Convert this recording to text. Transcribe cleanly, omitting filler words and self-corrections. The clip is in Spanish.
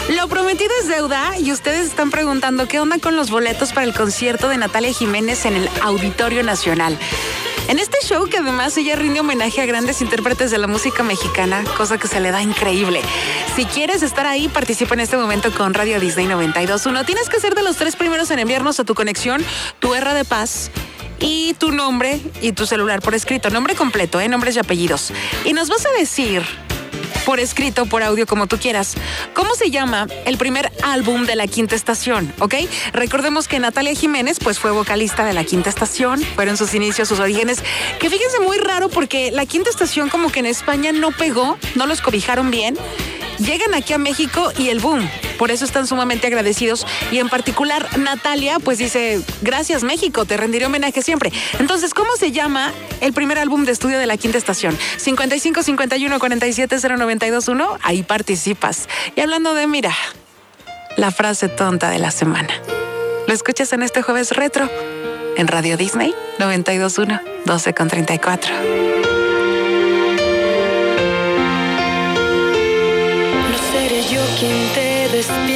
Lo prometido es deuda y ustedes están preguntando qué onda con los boletos para el concierto de Natalia Jiménez en el Auditorio Nacional. En este show, que además ella rinde homenaje a grandes intérpretes de la música mexicana, cosa que se le da increíble. Si quieres estar ahí, participa en este momento con Radio Disney 92.1. Tienes que ser de los 3 primeros en enviarnos a tu conexión tu R de paz y tu nombre y tu celular por escrito. Nombre completo, nombres y apellidos. Y nos vas a decir, por escrito, por audio, como tú quieras, ¿cómo se llama el primer álbum de La Quinta Estación? ¿Ok? Recordemos que Natalia Jiménez pues fue vocalista de La Quinta Estación, fueron sus inicios, sus orígenes, que fíjense muy raro porque La Quinta Estación como que en España no pegó, no los cobijaron bien. Llegan aquí a México y el boom. Por eso están sumamente agradecidos. Y en particular, Natalia, pues dice, gracias México, te rendiré homenaje siempre. Entonces, ¿cómo se llama el primer álbum de estudio de La Quinta Estación? 55 51 47 0921, ahí participas. Y hablando de, mira, la frase tonta de la semana. Lo escuchas en este jueves retro, en Radio Disney 92.1, 12:34. Yo quien te despierta.